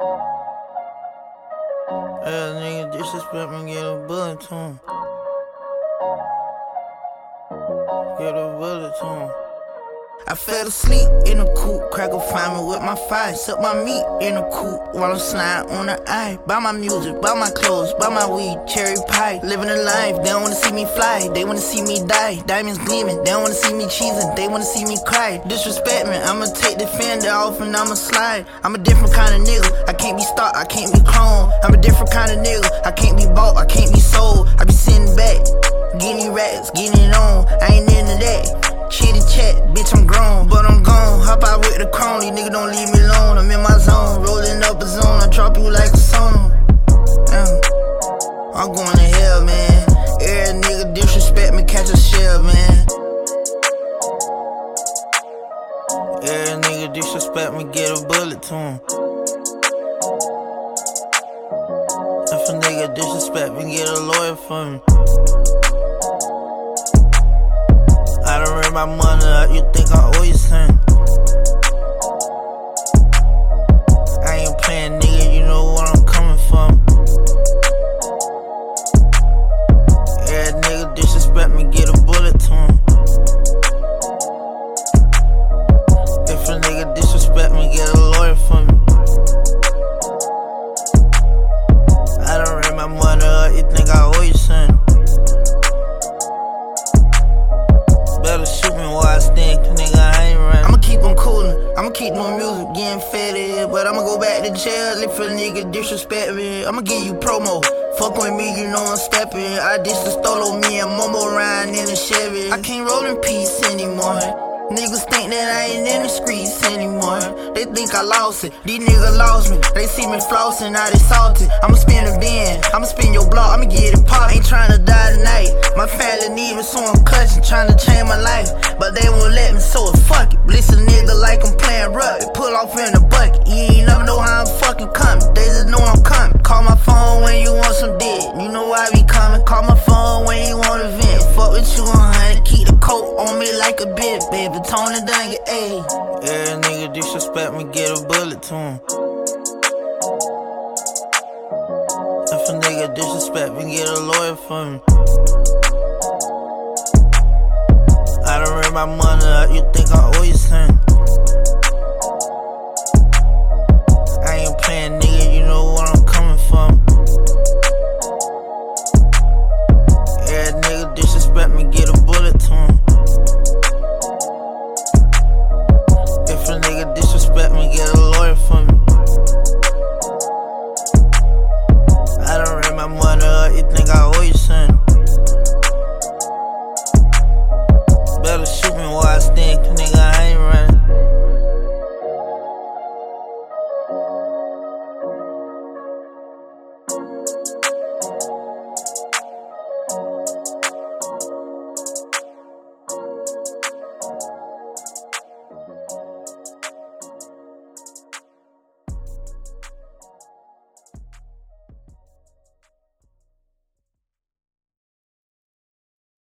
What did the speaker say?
Yeah, nigga disrespect me, get a bullet to him. Get a bullet to him. I fell asleep in the coop, cracker find me with my fire. Suck my meat in the coop while I'm sliding on the eye. Buy my music, buy my clothes, buy my weed, cherry pie. Living a life, they don't wanna see me fly, they wanna see me die. Diamonds gleaming, they don't wanna see me cheesing, they wanna see me cry. Disrespect me, I'ma take the fender off and I'ma slide. I'm a different kind of nigga, I can't be stopped, I can't be cloned. I'm a different kind of nigga, I can't be bought, I can't be sold. I be sitting back, getting racks, getting it on. I ain't into that. Chitty chat, bitch, I'm grown, but I'm gone. Hop out with the chrome, these niggas don't leave me alone. I'm in my zone, rolling up a zone. I drop you like a song. I'm going to hell, man. Every nigga disrespect me, catch a shell, man. Every nigga disrespect me, get a bullet to him. If a nigga disrespect me, get a lawyer for me. I done ran my money up, you think I owe you something? I ain't playing, nigga, you know where I'm coming from. Yeah, nigga disrespect me, get a bullet to him. If a nigga disrespect me, get a lawyer for me. I done ran my money up, you think I owe you something? Better shoot me while I stand, cause nigga, I ain't running. I'ma keep on coolin', I'ma keep no music, getting faded. But I'ma go back to jail if a nigga disrespect me. I'ma give you promo, fuck with me, you know I'm steppin'. I dish the stolo, me and Momo riding in a Chevy. I can't roll in peace anymore. Niggas think that I ain't in the streets anymore. They think I lost it, these niggas lost me. They see me flossin', now they salty. I'ma spin a bin, I'ma spin your block, I'ma get it pop. Ain't tryna die tonight, my family need me, so I'm clutching, tryna change my life. But they won't let me, so fuck it. Blitz a nigga like I'm playing rugby, pull off in the bucket. You ain't never know how I'm fucking coming, they just know I'm coming. Call my phone when you want some dick, you know I be coming. Call my phone when you want a vent, fuck with you 100. Keep the coat on me like a bit, baby. Tony Dungy, ayy. Yeah, nigga disrespect me, get a bullet to him. If a nigga disrespect me, get a lawyer for me. I done ran my money up, you think I owe you something? I ain't playing, nigga, you know where I'm coming from. Yeah, nigga disrespect me, get a bullet to him. If a nigga disrespect me, get a lawyer for me. I done ran my money up, you think I owe you something? Better shoot me while I stand, cause nigga, I